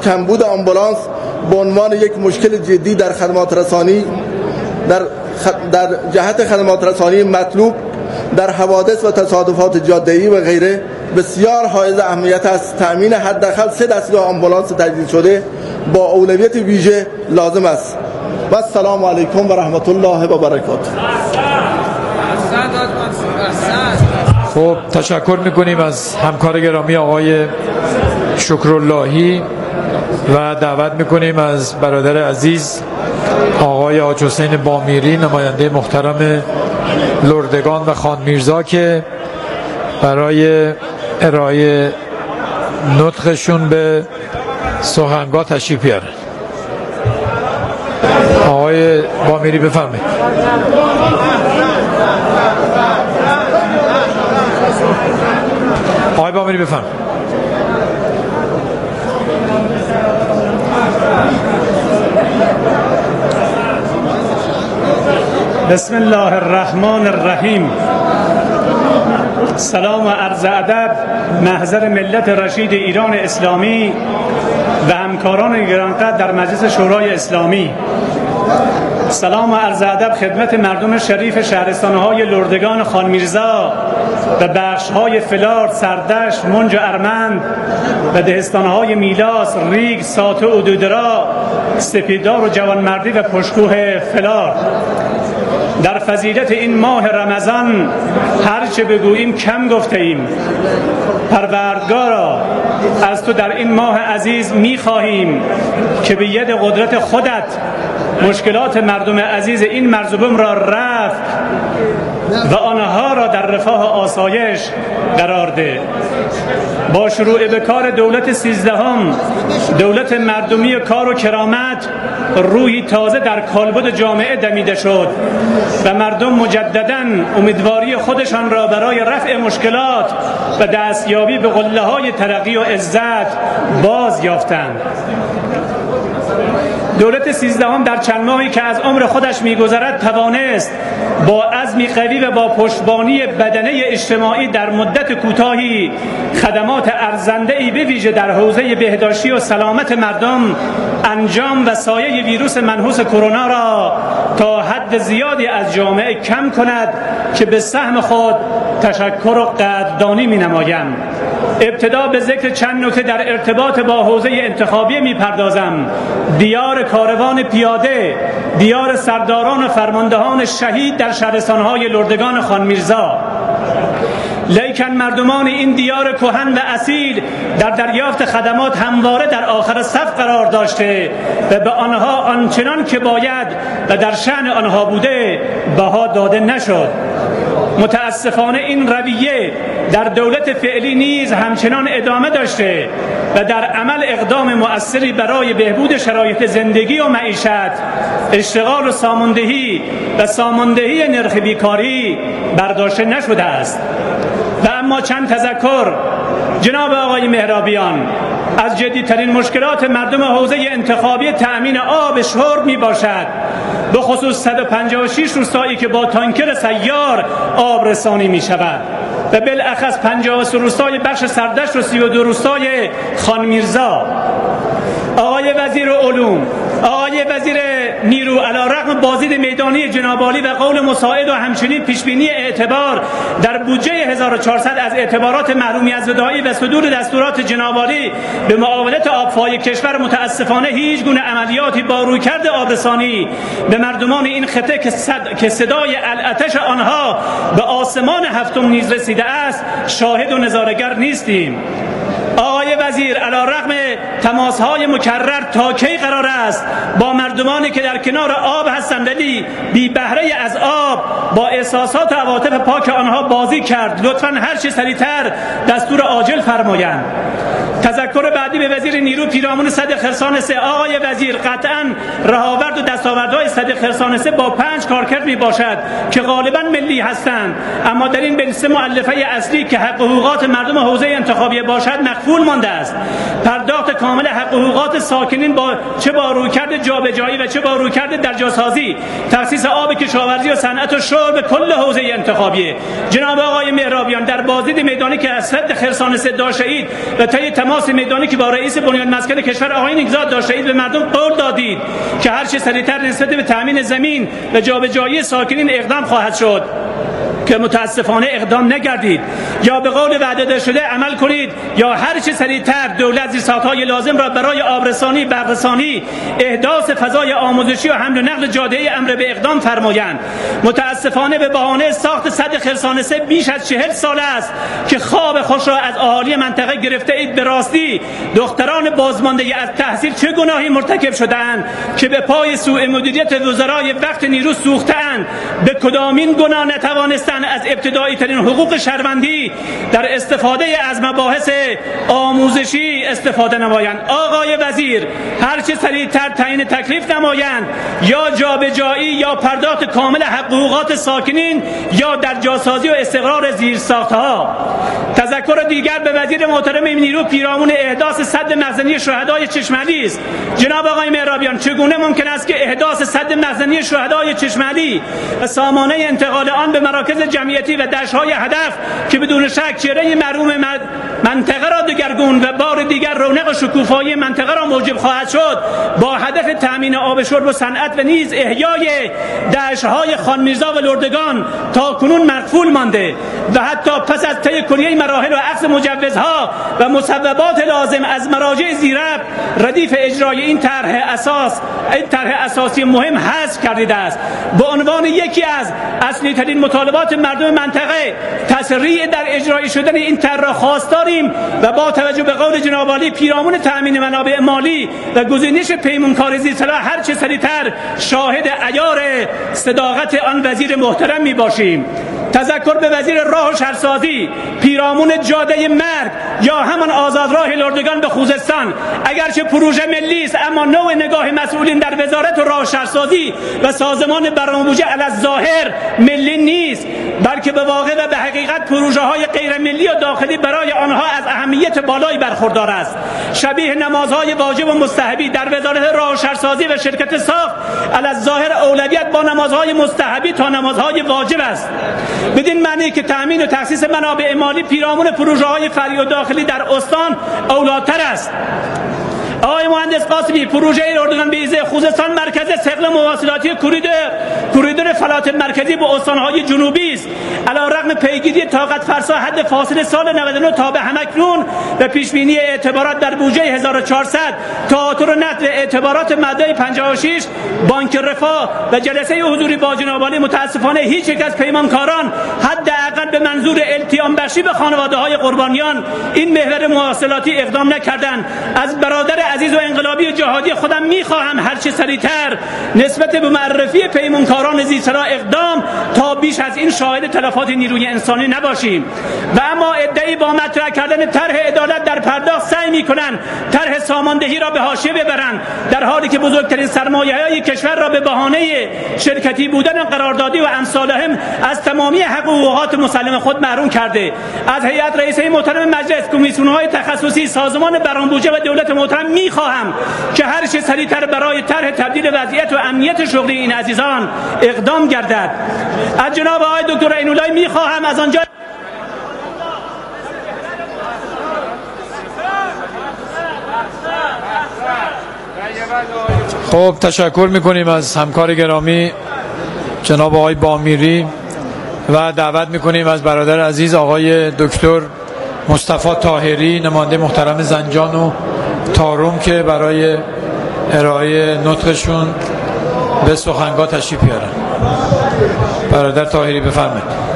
کمبود آمبولانس به عنوان یک مشکل جدی در خدمات رسانی در جهت خدمات رسانی مطلوب در حوادث و تصادفات جاده‌ای و غیره بسیار حائز اهمیت است. تأمین حداقل 3 دستگاه آمبولانس تجدید شده با اولویت ویژه لازم است. و السلام علیکم و رحمت الله و برکاته. خب تشکر میکنیم از همکار گرامی آقای شکراللهی و دعوت میکنیم از برادر عزیز آقای حاج حسین بامیری، نماینده محترم لردگان و خان میرزا، که برای ارائه نطقشون به سخنگاه تشریف بیارن. آقای بامیری بفرمایید. آقای بامیری بفرمایید. بسم الله الرحمن الرحیم. سلام و عرض ادب محضر ملت رشید ایران اسلامی و همکاران گرانقدر در مجلس شورای اسلامی. سلام و عرض ادب خدمت مردم شریف شهرستان‌های لردگان خان میرزا و بخش‌های فلار، سردشت، منج و ارمند و دهستان‌های میلاس، ریگ، ساته و دودرا، سپیدار و جوانمردی و پشتکوه فلار. در فضیلت این ماه رمضان هر چه بگوییم کم گفته ایم. پروردگارا از تو در این ماه عزیز می‌خواهیم که به ید قدرت خودت مشکلات مردم عزیز این مرزبون را رفع و آنها را در رفاه آسایش قرار ده. با شروع به کار دولت 13ام، دولت مردمی کار و کرامت، روحی تازه در کالبد جامعه دمیده شد و مردم مجدداً امیدواری خودشان را برای رفع مشکلات و دستیابی به قله‌های ترقی و عزت باز یافتند. دولت 13ام در چند ماهی که از عمر خودش می‌گذرد توانست با عزمی قوی و با پشتبانی بدنه اجتماعی در مدت کوتاهی خدمات ارزنده‌ای به ویژه در حوزه بهداشتی و سلامت مردم انجام و سایه ویروس منحوس کرونا را تا حد زیادی از جامعه کم کند که به سهم خود تشکر و قدردانی می‌نمایم. ابتدا به ذکر چند نکته در ارتباط با حوزه انتخابی می‌پردازم. دیار کاروان پیاده، دیار سرداران و فرماندهان شهید در شهرستان‌های لردگان خان میرزا. لیکن مردمان این دیار کهن و اصیل در دریافت خدمات همواره در آخر صف قرار داشته و به آنها آنچنان که باید و در شأن آنها بوده بها داده نشد. متاسفانه این رویه در دولت فعلی نیز همچنان ادامه داشته و در عمل اقدام مؤثری برای بهبود شرایط زندگی و معیشت، اشتغال و ساماندهی نرخ بیکاری برداشته نشده است. و اما چند تذکر جناب آقای مهرابیان از جدیترین مشکلات مردم حوزه انتخابی تأمین آب شرب می باشد، به خصوص 156 روستایی که با تانکر سیار آب رسانی می شود و بالاخص 53 روستای بخش سردشت و 32 روستای خان میرزا. آقای وزیر علوم، آقای وزیر نیرو، علیرغم بازدید میدانی جناب عالی و قول مساعد و همچنین پیشبینی اعتبار در بودجه 1400 از اعتبارات محرومیت زدایی و صدور دستورات جناب عالی به معاونت آبفای کشور، متاسفانه هیچ گونه عملیاتی با رویکرد آبرسانی به مردمان این خطه که صدای العطش آنها به آسمان هفتم نیز رسیده است شاهد و نظاره‌گر نیستیم. آقای وزیر، علیرغم تماس‌های مکرر تا کی قرار است با مردمانی که در کنار آب هستند ولی بی بهره از آب با احساسات و عواطف پاک آنها بازی کرد؟ لطفاً هر چه سریعتر دستور عاجل فرمایند. تذکر بعدی به وزیر نیرو پیرامون صد خرسان 3. آقای وزیر، قطعاً رهاورد و دستاوردهای صد خرسان 3 با 5 کارکرد می باشد که غالباً ملی هستند، اما در این بنس مؤلفه اصلی که حق و حقوقات مردم حوزه انتخابی باشد مخفول مانده است. پرداخت کامل حق و حقوقات ساکنین چه با رویکرد جابجایی و چه با رویکرد درجاسازی، تخصیص آب کشاورزی و صنعت و شرب کل حوزه انتخابی. جناب آقای مهرابیان، در بازدید میدانی که از صد خرسان 3 داشتید و طی تماس میدانی که با رئیس بنیاد مسکن کشور آقای نگزاد داشتید به مردم قول دادید که هر چه سریعتر نسبت به تامین زمین و جابجایی ساکنین اقدام خواهد شد که متاسفانه اقدام نکردید. یا به قول وعده شده عمل کنید یا هر چه سریعتر دولت زیرساخت‌های لازم را برای آبرسانی، برقرسانی، احداث فضای آموزشی و حمل و نقل جاده امر به اقدام فرمایند. متاسفانه به بهانه ساخت سد خرسانه 3 بیش از 40 سال است که خواب خوش را از اهالی منطقه گرفته اید. به راستی دختران بازمانده از تحصیل چه گناهی مرتکب شده‌اند که به پای سوء مدیریت وزرای وقت نیرو سوخته‌اند؟ به کدامین گناه نتوانستند از ابتدایی ترین حقوق شهروندی در استفاده از مباحث آموزشی استفاده نمایند؟ آقای وزیر، هر چه سریعتر تعیین تکلیف نمایند یا جابجایی یا پرداخت کامل حقوقات ساکنین یا در جاسازی و استقرار زیرساخت‌ها. تذکر دیگر به وزیر محترم نیرو پیرامون احداث سد مخزنی شهدای چشمعلی است. جناب آقای مهرابیان، چگونه ممکن است که احداث سد مخزنی شهدای چشمعلی و سامانه انتقال آن به مراکز جمعیتی و دشت‌های هدف که بدون شک چهره مرحوم منطقه را دگرگون و بار دیگر رونق و شکوفایی منطقه را موجب خواهد شد، با هدف تامین آب شرب و صنعت و نیز احیای دشت‌های خان میرزا و لردگان تا کنون مقفول مانده و حتی پس از طی کلیه مراحل و اخذ مجوزها و مصوبات لازم از مراجع زیرربط ردیف اجرای این طرح اساسی مهم حذف گردیده است. به عنوان یکی از اصلی ترین مطالبات مردم منطقه تسریع در اجرای شدن این طرح را خواستاریم و با توجه به قول جناب عالی پیرامون تامین منابع مالی و گزینش پیمانکار زیرساخت هر چه سریعتر شاهد عیار صداقت آن وزیر محترم می باشیم. تذکر به وزیر راه و شهرسازی پیرامون جاده مرگ یا همان آزادراه لردگان به خوزستان، اگرچه پروژه ملی است اما نوع نگاه مسئولین در وزارت راه و شهرسازی و سازمان برنامه‌ریزی الظاهر ملی نیست، بلکه به واقع و به حقیقت پروژه های غیر ملی و داخلی برای آنها از اهمیت بالایی برخوردار است. شبیه نمازهای واجب و مستحبی در وزارت راه و شهرسازی و شرکت ساخت الظاهر اولویت با نمازهای مستحبی تا نمازهای واجب است. بدین معنی که تامین و تخصیص منابع مالی پیرامون پروژه‌های فرعی و داخلی در استان اولاتر است. آقای مهندس قاسمی، پروژه اردوگان به ایزه خوزستان مرکز ثقل مواصلاتی کوریدور فلات مرکزی به استان‌های جنوبی است. علیرغم پیگیری طاقت فرسا حد فاصله سال 99 تا به همکنون و پیشبینی اعتبارات در بودجه 1400 تئاتر و نقد اعتبارات ماده 56 بانک رفاه و جلسه حضوری با جناب عالی، متاسفانه هیچ یک از پیمانکاران حداقل به منظور التیام بخشی به خانواده‌های قربانیان این محور مواصلاتی اقدام نکردند. از برادر عزیز و انقلابی و جهادی خودم می‌خواهم هر چه سریعتر نسبت به معرفی پیمانکاران زیرساخت اقدام تا بیش از این شاهد تلفات نیروی انسانی نباشیم. و اما ادعی با مطرح کردن طرح عدالت در پرداخت سعی می‌کنند طرح ساماندهی را به حاشیه ببرند، در حالی که بزرگترین سرمایه‌های کشور را به بهانه شرکتی بودن قراردادی و امثالهم از تمامی حقوقات مسلم خود محروم کرده. از هیئت رئیسه محترم مجلس، کمیسیون‌های تخصصی، سازمان برنامه‌ریزی و دولت محترم می‌خواهم که هر چه سریعتر برای طرح تبدیل وضعیت و امنیت شغلی این عزیزان اقدام گردد. از جناب آقای دکتر عین‌اللهی می‌خواهم از آنجا خب تشکر میکنیم از همکار گرامی جناب آقای بامیری و دعوت میکنیم از برادر عزیز آقای دکتر مصطفی طاهری، نماینده محترم زنجان و تارم، که برای ارائه نطقشون به سخنگاه تشریف بیارن. برادر طاهری بفرمایید.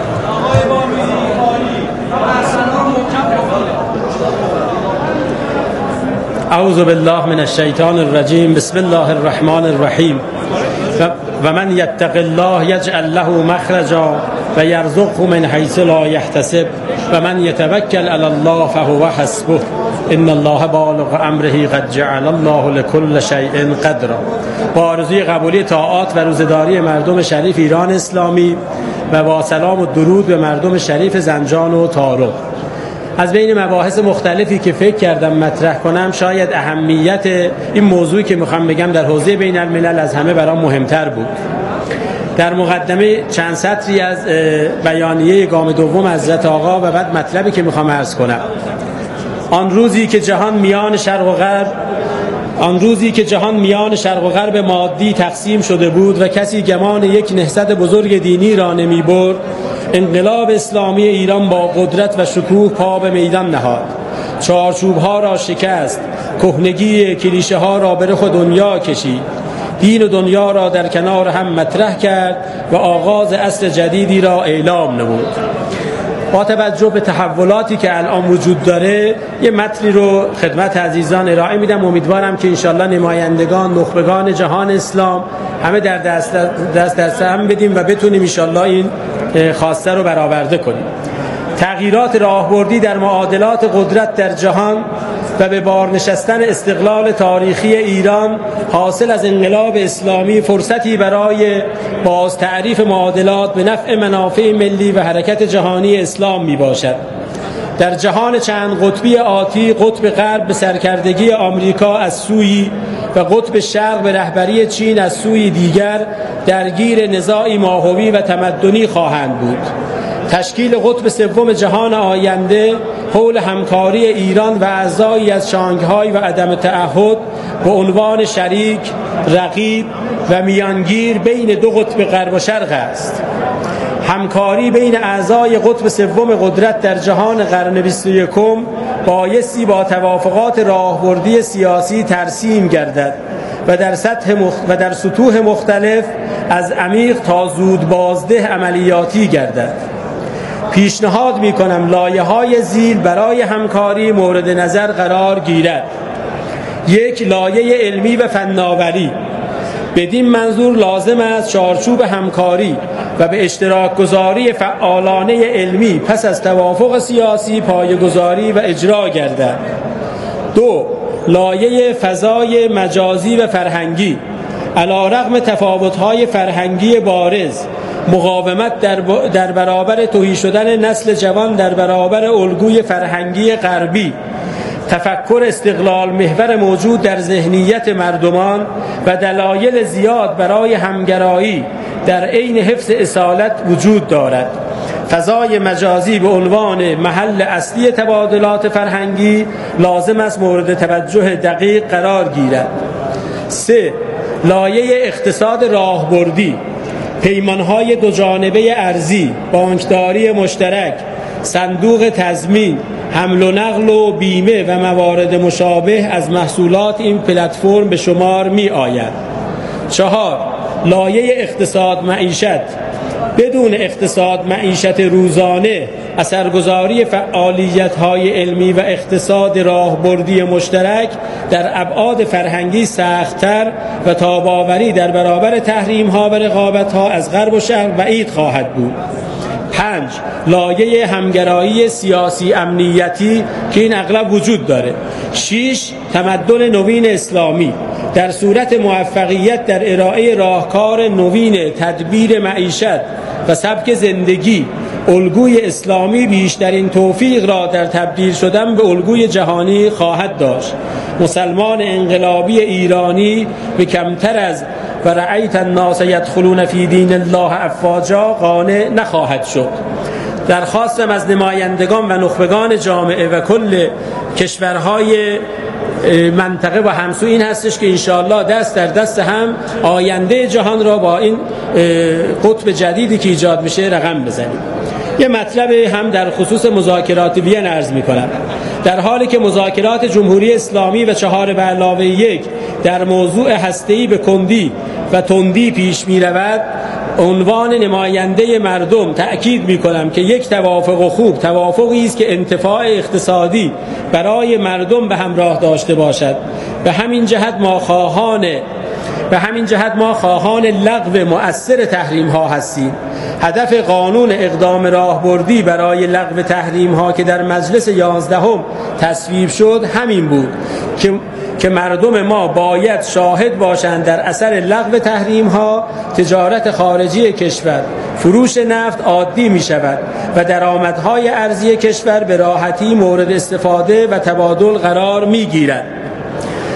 اعوذ بالله من الشیطان الرجیم. بسم الله الرحمن الرحیم. و من یتق الله یجعل له مخرجا و یرزقه من حیث لا یحتسب و من یتوکل علی الله فهو حسبه ان الله بالغ امره قد جعل الله لكل شیء قدرا. با آرزوی قبولی طاعات و روزداری مردم شریف ایران اسلامی و با سلام و درود به مردم شریف زنجان و تارم، از بین مباحث مختلفی که فکر کردم مطرح کنم، شاید اهمیت این موضوعی که میخوام بگم در حوزه بین الملل از همه برام مهمتر بود. در مقدمه چند سطری از بیانیه گام دوم حضرت آقا و بعد مطلبی که میخوام عرض کنم. آن روزی که جهان میان شرق و غرب مادی تقسیم شده بود و کسی گمان یک نهضت بزرگ دینی را نمی برد، انقلاب اسلامی ایران با قدرت و شکوه پا به میدان نهاد، چارچوب‌ها را شکست، کهنگی کلیشه ها را به رخ دنیا کشید، دین و دنیا را در کنار هم مطرح کرد و آغاز عصر جدیدی را اعلام نمود. با توجه به تحولاتی که الان وجود داره یه متنی رو خدمت عزیزان ارائه میدم. امیدوارم که انشالله نمایندگان نخبگان جهان اسلام همه در دست هم بدیم و بتونیم انشالله این خواسته رو برآورده کنیم. تغییرات راهبردی در معادلات قدرت در جهان و به بار نشستن استقلال تاریخی ایران حاصل از انقلاب اسلامی فرصتی برای باز تعریف معادلات به نفع منافع ملی و حرکت جهانی اسلام می باشد. در جهان چند قطبی آتی، قطب غرب به سرکردگی آمریکا از سوی و قطب شرق به رهبری چین از سوی دیگر درگیر نزاعی ماهوی و تمدنی خواهند بود. تشکیل قطب سوم جهان آینده حول همکاری ایران و اعضایی از شانگهای و عدم تعهد به عنوان شریک، رقیب و میانگیر بین دو قطب غرب و شرق است. همکاری بین اعضای قطب سوم قدرت در جهان قرن 21 بایستی با توافقات راهبردی سیاسی ترسیم گردد و در سطوح مختلف از عمیق تا زود بازده عملیاتی گردد. پیشنهاد می‌کنم لایه‌های زیر برای همکاری مورد نظر قرار گیرد. 1. لایه علمی و فناوری. بدین منظور لازم است چارچوب همکاری و به اشتراک گذاری فعالانه علمی پس از توافق سیاسی پایه‌گذاری و اجرا گردد. 2. لایه فضای مجازی و فرهنگی. علی‌رغم تفاوت‌های فرهنگی بارز، مقاومت در برابر تهی شدن نسل جوان در برابر الگوی فرهنگی غربی، تفکر استقلال محور موجود در ذهنیت مردمان و دلایل زیاد برای همگرایی در عین حفظ اصالت وجود دارد. فضای مجازی به عنوان محل اصلی تبادلات فرهنگی لازم است مورد توجه دقیق قرار گیرد. 3. لایه اقتصاد راهبردی. پیمانهای دو جانبه ارزی، بانکداری مشترک، صندوق تضمین، حمل و نقل و بیمه و موارد مشابه از محصولات این پلتفرم به شمار می آید. 4. لایه اقتصاد معیشت. بدون اقتصاد معیشت روزانه اثرگذاری فعالیت‌های علمی و اقتصاد راهبردی مشترک در ابعاد فرهنگی سخت‌تر و تاب‌آوری در برابر تحریم‌ها و رقابت‌ها از غرب و شرق بعید خواهد بود. 5. لایه همگرایی سیاسی امنیتی که این اغلب وجود داره. 6. تمدن نوین اسلامی. در صورت موفقیت در ارائه راهکار نوین تدبیر معیشت و سبک زندگی، الگوی اسلامی بیشترین توفیق را در تبدیل شدن به الگوی جهانی خواهد داشت. مسلمان انقلابی ایرانی به کمتر از و رأیت الناس یدخلون فی دین الله افواجا قانع نخواهد شد. درخواستم از نمایندگان و نخبگان جامعه و کل کشورهای منطقه و همسو این هستش که انشاءالله دست در دست هم آینده جهان را با این قطب جدیدی که ایجاد میشه رقم بزنیم. یه مطلب هم در خصوص مذاکرات وین عرض میکنم. در حالی که مذاکرات جمهوری اسلامی و 4+1 در موضوع هسته‌ای به کندی و تندی پیش میرود، عنوان نماینده مردم تأکید میکنم که یک توافق خوب توافقی است که انتفاع اقتصادی برای مردم به همراه داشته باشد. به همین جهت ما خواهان لغو مؤثر تحریم ها هستیم. هدف قانون اقدام راهبردی برای لغو تحریم ها که در مجلس 11 تصویب شد همین بود که مردم ما باید شاهد باشند در اثر لغو تحریم ها تجارت خارجی کشور، فروش نفت عادی می شود و درآمدهای ارزی کشور به راحتی مورد استفاده و تبادل قرار می گیرد.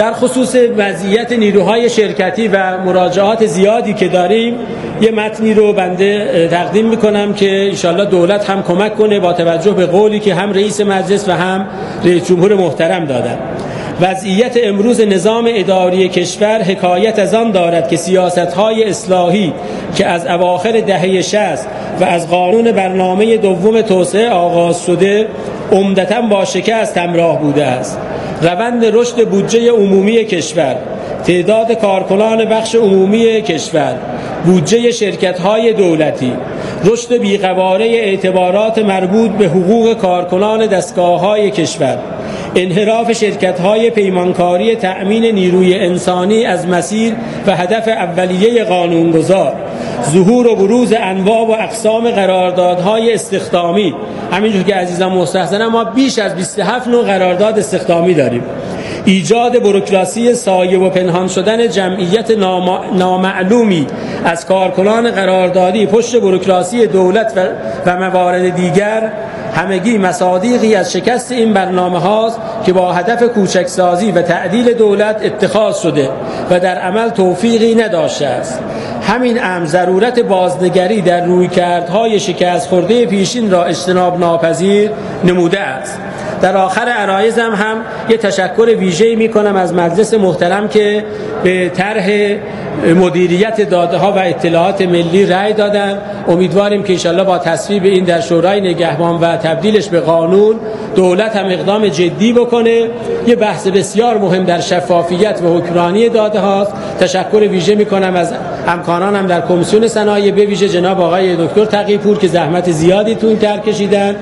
در خصوص وضعیت نیروهای شرکتی و مراجعات زیادی که داریم یه متنی رو بنده تقدیم میکنم که انشالله دولت هم کمک کنه با توجه به قولی که هم رئیس مجلس و هم رئیس جمهور محترم دادن. وضعیت امروز نظام اداری کشور حکایت از آن دارد که سیاست‌های اصلاحی که از اواخر دهه 60 و از قانون برنامه دوم توسعه آغاز شده عمدتاً با شکست همراه بوده است. روند رشد بودجه عمومی کشور، تعداد کارکنان بخش عمومی کشور، بودجه شرکت‌های دولتی، رشد بی‌قواره اعتبارات مربوط به حقوق کارکنان دستگاه‌های کشور، انحراف شرکت‌های پیمانکاری تأمین نیروی انسانی از مسیر و هدف اولیه قانونگذار، ظهور و بروز انواع و اقسام قراردادهای استخدامی. همینجور که عزیزان مستحضرن ما بیش از 27 نوع قرارداد استخدامی داریم. ایجاد بوروکراسی سایه و پنهان شدن جمعیت نامعلومی از کارکنان قراردادی پشت بوروکراسی دولت و موارد دیگر همگی مصادیقی از شکست این برنامه هاست که با هدف کوچکسازی و تعدیل دولت اتخاذ شده و در عمل توفیقی نداشته است. همین امر ضرورت بازنگری در رویکردهای شکست خورده پیشین را اجتناب ناپذیر نموده است. در آخر عرایضم هم یه تشکر ویژه‌ای می‌کنم از مجلس محترم که به طرح مدیریت داده‌ها و اطلاعات ملی رأی دادن. امیدواریم که انشالله با تصویب این در شورای نگهبان و تبدیلش به قانون دولت هم اقدام جدی بکنه. یه بحث بسیار مهم در شفافیت و حکمرانی داده‌هاست. تشکر ویژه می‌کنم از همکارانم در کمیسیون صنایع، به ویژه جناب آقای دکتر تقی‌پور که زحمت زیادی تو این طرح کشیدن.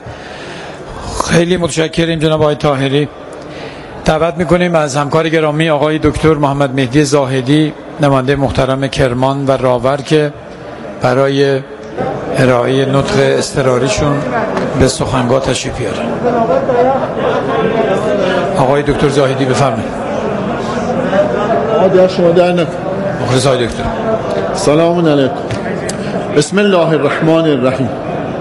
خیلی متشکریم جناب آقای طاهری. دعوت میکنیم از همکار گرامی آقای دکتر محمد مهدی زاهدی نماینده محترم کرمان و راور که برای ارائه نطق اضطراریشون به سخنگاه تشریف بیارن. آقای دکتر زاهدی بفرمایید. آقای شما در نکن. مخلص آقای دکتر. سلام علیکم. بسم الله الرحمن الرحیم.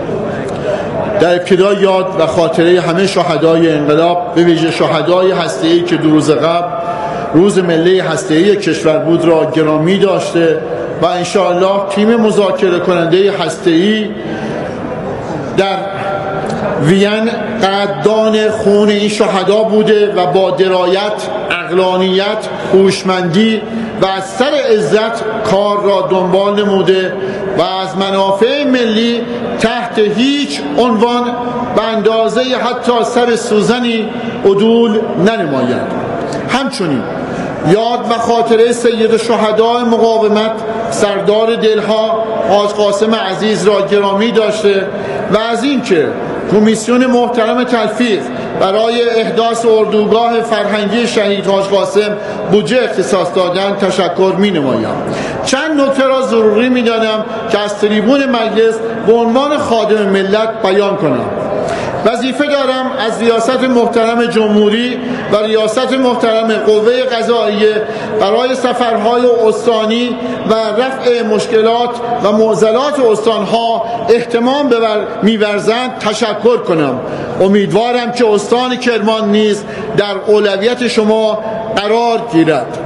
در ابتدا یاد و خاطره همه شهدای انقلاب، به ویژه شهدای هسته‌ای که دو روز قبل روز ملی هسته‌ای کشور بود را گرامی داشته و انشاءالله تیم مذاکره کننده هسته‌ای در وین قدردان خون این شهدا بوده و با درایت، عقلانیت، هوشمندی و از سر عزت کار را دنبال نموده و از منافع ملی تحت هیچ عنوان به اندازه حتی سر سوزنی عدول ننماید. همچنین یاد و خاطره سید شهدای مقاومت سردار دلها حاج قاسم عزیز را گرامی داشته و از اینکه کمیسیون محترم تلفیق برای احداث اردوگاه فرهنگی شهید حاج قاسم بودجه اختصاص دادن تشکر می‌نمایم. چند نکته را ضروری می‌دانم که از تریبون مجلس به عنوان خادم ملت بیان کنم. وظیفه دارم از ریاست محترم جمهوری و ریاست محترم قوه قضاییه برای سفرهای استانی و رفع مشکلات و معضلات استانها اهتمام می‌ورزند تشکر کنم. امیدوارم که استان کرمان نیز در اولویت شما قرار گیرد.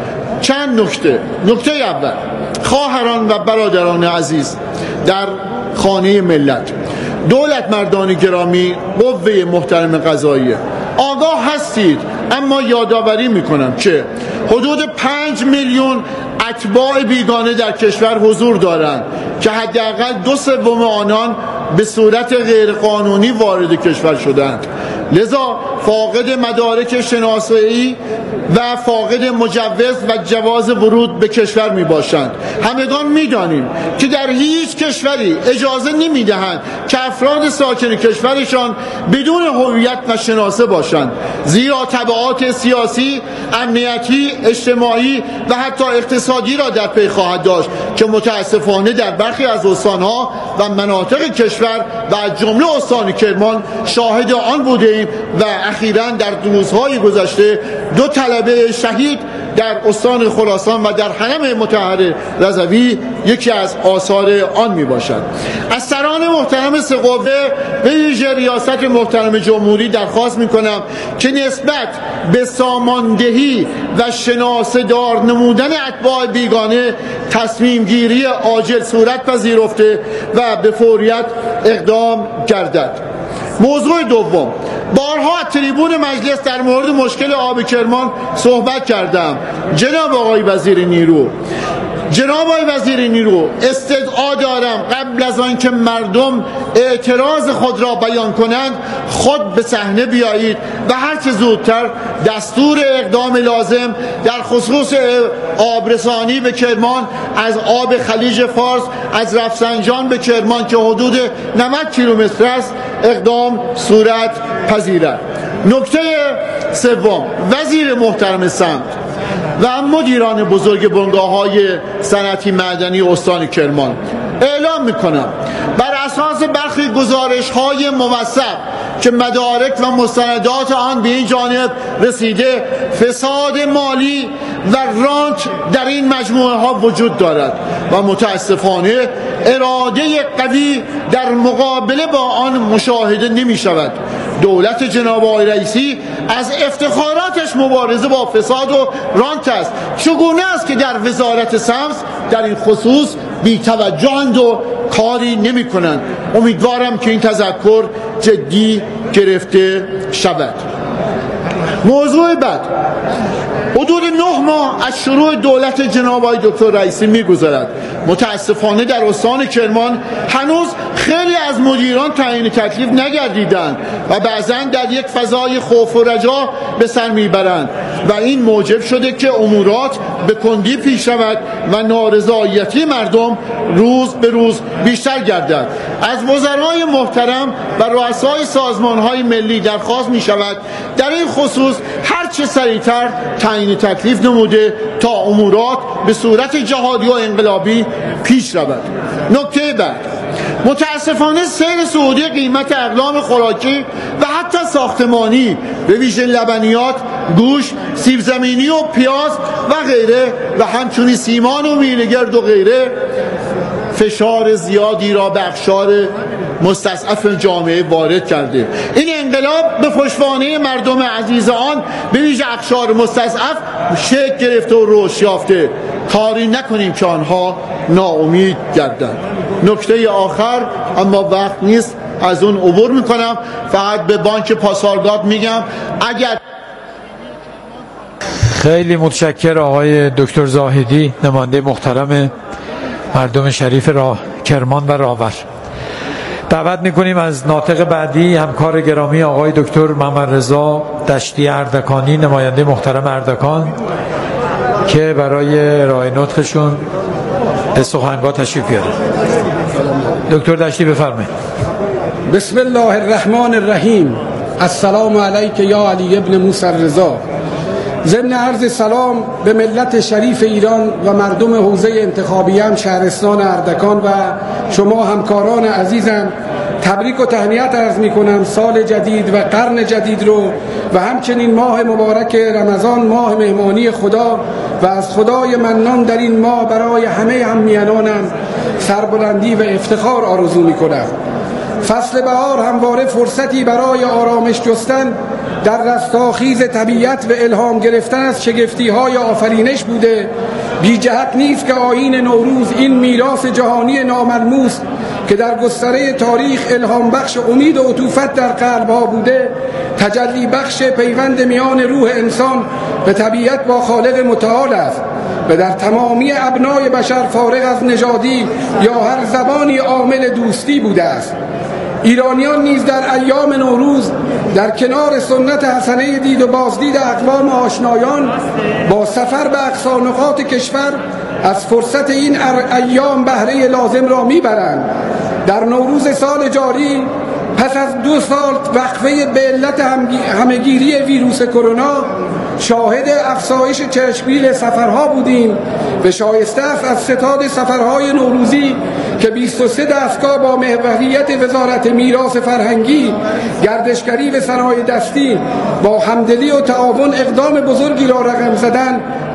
چند نکته اول، خواهران و برادران عزیز در خانه ملت، دولت مردان گرامی، قوه محترم قضاییه، آگاه هستید اما یادآوری میکنم که حدود 5 میلیون اتباع بیگانه در کشور حضور دارند که حداقل 2/3 آنان به صورت غیرقانونی وارد کشور شدند. لذا فاقد مدارک شناسایی و فاقد مجوز و جواز ورود به کشور می باشند. همگان می دانیم که در هیچ کشوری اجازه نمی دهند که افراد ساکن کشورشان بدون هویت و شناسه باشند، زیرا تبعات سیاسی، امنیتی، اجتماعی و حتی اقتصادی را در پی خواهد داشت که متاسفانه در برخی از استانها و مناطق کشور و از جمله استان کرمان شاهد آن بودیم و اخیراً در روزهای گذشته 2 طلبه شهید در استان خراسان و در حرم مطهر رضوی یکی از آثار آن می باشد. از سران محترم سه قوه به ویژه ریاست محترم جمهوری درخواست می کنم که نسبت به ساماندهی و شناسه‌دار نمودن اتباع بیگانه تصمیم گیری عاجل صورت پذیرفته و به فوریت اقدام گردد. موضوع دوم، بارها از تریبون مجلس در مورد مشکل آب کرمان صحبت کردم. جناب آقای وزیر نیرو، استدعا دارم قبل از آن که مردم اعتراض خود را بیان کنند خود به صحنه بیایید و هر چه زودتر دستور اقدام لازم در خصوص آبرسانی به کرمان از آب خلیج فارس از رفسنجان به کرمان که حدود 90 کیلومتر است اقدام صورت پذیرد. نکته سوم، وزیر محترم سمت و مدیران بزرگ بنگاه‌های صنعتی معدنی استان کرمان، اعلام می‌کنم بر اساس برخی گزارش‌های موثق که مدارک و مستندات آن به این جانب رسیده، فساد مالی و رانت در این مجموعه ها وجود دارد و متاسفانه اراده قوی در مقابله با آن مشاهده نمی شود. دولت جناب آقای رئیسی از افتخاراتش مبارزه با فساد و رانت است. چگونه است که در وزارت سبز در این خصوص بی توجهند و کاری نمی کنند؟ امیدوارم که این تذکر جدی گرفته شود. موضوع بعد، حدود 9 ماه از شروع دولت جناب آقای دکتر رئیسی می‌گذرد. متاسفانه در استان کرمان هنوز خیلی از مدیران تعیین تکلیف نگردیدند و بعضاً در یک فضای خوف و رجا به سر میبرند و این موجب شده که امورات به کندی پیش رود و نارضایتی مردم روز به روز بیشتر گردد. از وزرای محترم و رؤسای سازمان‌های ملی درخواست می‌شود در این خصوص هر چه سریعتر تعیین تکلیف نموده تا امورات به صورت جهادی و انقلابی پیش رود. نکته بعد، متاسفانه سیر صعودی قیمت اقلام خوراکی و حتی ساختمانی به ویژه لبنیات، گوشت، سیب زمینی و پیاز و غیره و همچنین سیمان و میله‌گرد و غیره فشار زیادی را به اقشار مستضعف جامعه وارد کرده. این انقلاب به پشتوانه مردم عزیز آن به ویژه اقشار مستضعف شکل گرفته و رشد یافته. کاری نکنیم که آنها ناامید گردند. نکته آخر، اما وقت نیست از اون عبور میکنم، فقط به بانک پاسارگاد میگم اگر خیلی متشکر آقای دکتر زاهدی، نماینده محترم مردم شریف کرمان و راور. دعوت میکنیم از ناطق بعدی همکار گرامی آقای دکتر محمد رضا دشتی اردکانی، نماینده محترم اردکان، که برای ارائه نطقشون به سخنگاه تشریف بیارن. دکتر دشتی بفرمایید. بسم الله الرحمن الرحیم. السلام علیک یا علی ابن موسی رضا. ضمن عرض سلام به ملت شریف ایران و مردم حوزه انتخابیم شهرستان اردکان و شما همکاران عزیزم تبریک و تهنیت عرض می کنم سال جدید و قرن جدید رو و همچنین ماه مبارک رمضان، ماه مهمانی خدا، و از خدای منان در این ماه برای همه همیهنانم سربلندی و افتخار آرزو می کنم. فصل بهار همواره فرصتی برای آرامش جستن در رستاخیز طبیعت و الهام گرفتن از شگفتی‌های آفرینش بوده. بی جهت نیست که آیین نوروز، این میراث جهانی ناملموس که در گستره تاریخ الهام بخش امید و عطوفت در قلب‌ها بوده، تجلی بخش پیوند میان روح انسان به طبیعت با خالق متعال است و در تمامی ابنای بشر فارغ از نژادی یا هر زبانی عامل دوستی بوده است. ایرانیان نیز در ایام نوروز در کنار سنت حسنه دید و بازدید اقوام آشنایان با سفر به اقصا نقاط کشور از فرصت این ایام بهره لازم را میبرند. در نوروز سال جاری پس از 2 سال وقفه به علت همهگیری ویروس کرونا شاهد افزایش چشمگیر سفرها بودیم و شایسته است از ستاد سفرهای نوروزی که 23 دستگاه با محوریت وزارت میراث فرهنگی، گردشگری و صنایع دستی با همدلی و تعاون اقدام بزرگی را رقم زدن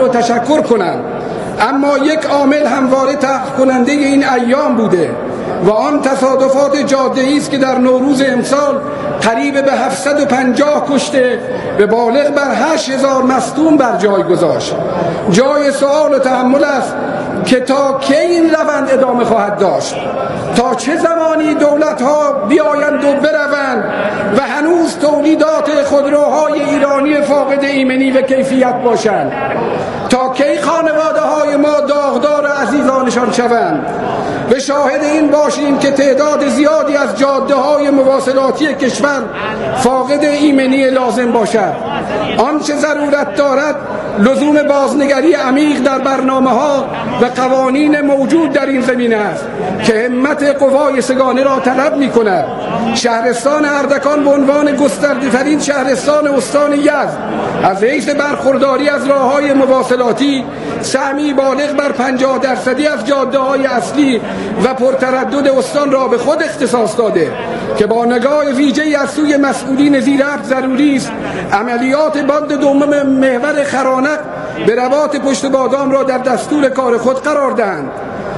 رو تشکر کنم، اما یک عامل همواره تلخ کننده این ایام بوده و آن تصادفات جاده‌ای است که در نوروز امسال قریب به 750 کشته به بالغ بر 8000 مصدوم بر جای گذاشت. جای سوال و تأمل است که تا کی این روند ادامه خواهد داشت؟ تا چه زمانی دولت‌ها بیایند و بروند و هنوز تولیدات خودروهای ایرانی فاقد ایمنی و کیفیت باشند؟ تا کی خانواده‌های ما داغدار عزیزانشان شوند؟ و شاهد این باشیم که تعداد زیادی از جاده‌های مواصلاتی کشور فاقد ایمنی لازم باشد. آنچه ضرورت دارد لزوم بازنگری عمیق در برنامه‌ها و قوانین موجود در این زمینه است که همت قوای سگانه را طلب می‌کند. شهرستان اردکان به عنوان گسترده‌ترین شهرستان استان یزد از حیث برخورداری از راه‌های مواصلاتی سهمی بالغ بر 50% از جاده‌های اصلی و پرتردد استان را به خود اختصاص داده که با نگاه ویژه‌ای از سوی مسئولین زیربط ضروری است عملیات باند دوم محور خرانق به رباط پشت بادام را در دستور کار خود قرار دهند.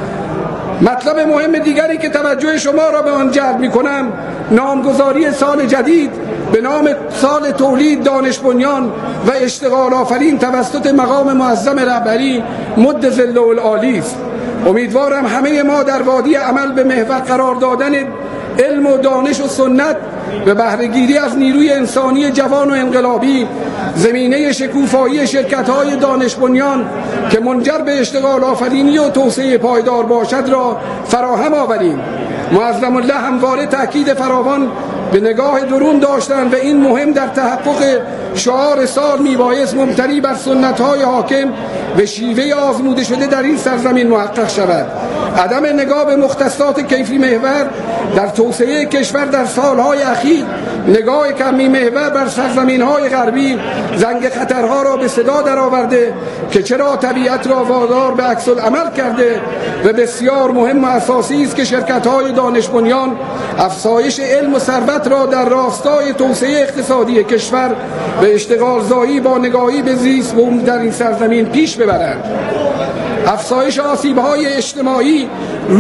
مطلب مهم دیگری که توجه شما را به آن جلب می‌کنم نامگذاری سال جدید به نام سال تولید دانش بنیان و اشتغال آفرین توسط مقام معظم رهبری مد ظله العالی است. امیدوارم همه ما در وادی عمل به محور قرار دادن علم و دانش و سنت و بهره‌گیری از نیروی انسانی جوان و انقلابی زمینه شکوفایی شرکت‌های دانش بنیان که منجر به اشتغال آفرینی و توسعه پایدار باشد را فراهم آوریم. معظم الله همواره تأکید فراوان به نگاه درون داشتند و این مهم در تحقق شعار سال میبایست ممتنی بر سنت‌های حاکم و شیوه آزموده شده در این سرزمین محقق شود. عدم نگاه به مختصات کیفی محور در توسعه کشور در سالهای اخیر، نگاه کمی محور بر سرزمین‌های غربی زنگ خطرها را به صدا درآورده که چرا طبیعت را وادار به عکس العمل کرده و بسیار مهم و اساسی است که شرکت‌های دانش بنیان افزایش علم و ثروت را در راستای توسعه اقتصادی کشور و اشتغال زایی با نگاهی به زیست بوم در این سرزمین پیش ببرند. افزایش آسیب‌های اجتماعی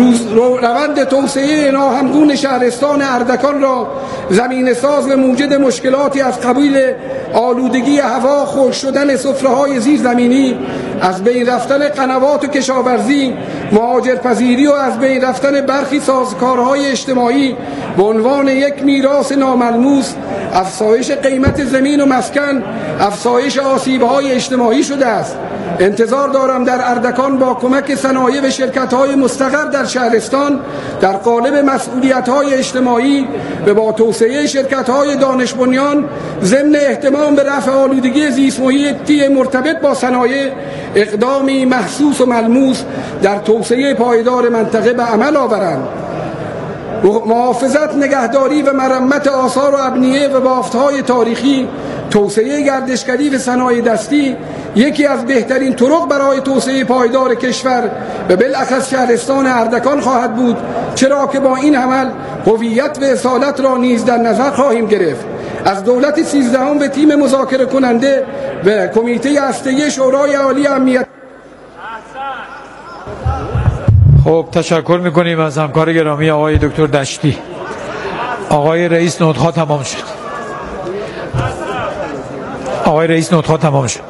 روند توسعه ناهمگون شهرستان اردکان را زمینه ساز و موجد مشکلاتی از قبیل آلودگی هوا، خشک شدن سفره‌های زیرزمینی، از بین رفتن قنوات و کشاورزی، مهاجرپذیری و از بین رفتن برخی سازوکارهای اجتماعی به عنوان یک میراث ناملموس، افزایش قیمت زمین و مسکن، افزایش آسیب‌های اجتماعی شده است. انتظار دارم در اردکان با کمک صنایع و شرکت‌های مستقر در شهرستان در قالب مسئولیت‌های اجتماعی و با توسعه شرکت‌های دانش بنیان ضمن اهتمام به رفع آلودگی زیست محیطی مرتبط با صنایع اقدامی محسوس و ملموس در توسعه پایدار منطقه به عمل آورند. محافظت، نگهداری و مرمت آثار و ابنیه و بافت‌های تاریخی، توسعه گردشگری و صنایع دستی یکی از بهترین طرق برای توسعه پایدار کشور و بالاخص شهرستان اردکان خواهد بود، چرا که با این عمل هویت و اصالت را نیز در نظر خواهیم گرفت. از دولت 13ام و تیم مذاکره کننده و کمیته هسته‌ای شورای عالی امنیت. خب تشکر میکنیم از همکار گرامی آقای دکتر دشتی. آقای رئیس نوت‌ها تمام شد. آقای رئیس نوت‌ها تمام شد.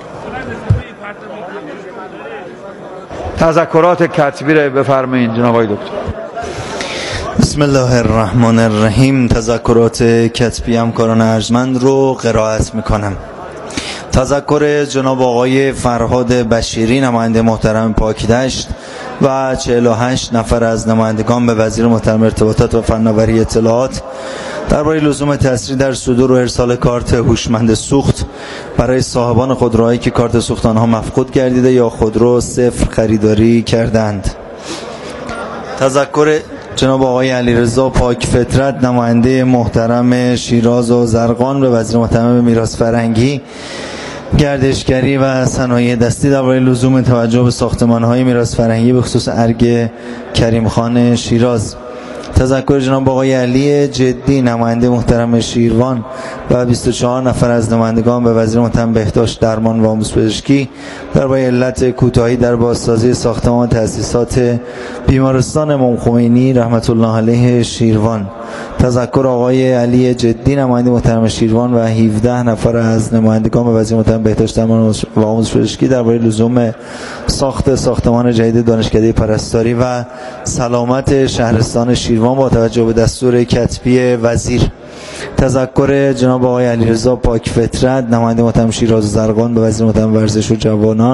تذکرات کتبی را بفرمایید جناب آقای دکتر. بسم الله الرحمن الرحیم. تذکرات کتبی همکاران ارجمند رو قرائت میکنم. تذکر جناب آقای فرهاد بشیری نماینده محترم پاکدشت و 48 نفر از نمایندگان به وزیر محترم ارتباطات و فناوری اطلاعات درباره لزوم تسریع در صدور و ارسال کارت هوشمند سوخت برای صاحبان خودروهایی که کارت سوخت آنها مفقود گردیده یا خودرو صفر خریداری کردند. تذکر جناب آقای علیرضا پاک فطرت نماینده محترم شیراز و زرقان به وزیر محترم میراث فرهنگی، گردشگری و صنایع دستی درباره لزوم توجه به ساختمان‌های میراث فرهنگی به خصوص ارگ کریم خان شیراز. تذکر جناب آقای علی جدی نماینده محترم شیروان و 24 نفر از نمایندگان به وزیر محترم بهداشت درمان و آموزش پزشکی درباره علت کوتاهی در بازسازی ساختمان تأسیسات بیمارستان امام خمینی رحمت الله علیه شیروان. تذکر آقای علی جدی نماینده محترم شیروان و 17 نفر از نمایندگان به وزیر محترم بهداشت درمان و آموزش پزشکی درباره لزوم ساخت ساختمان جدید دانشکده پرستاری و سلامت شهرستان شیروان با توجه به دستور کتبی وزیر. تذکر جناب آقای علیرضا پاکفطرت نماینده محترم شیراز و زرقان به وزیر محترم ورزش و جوانان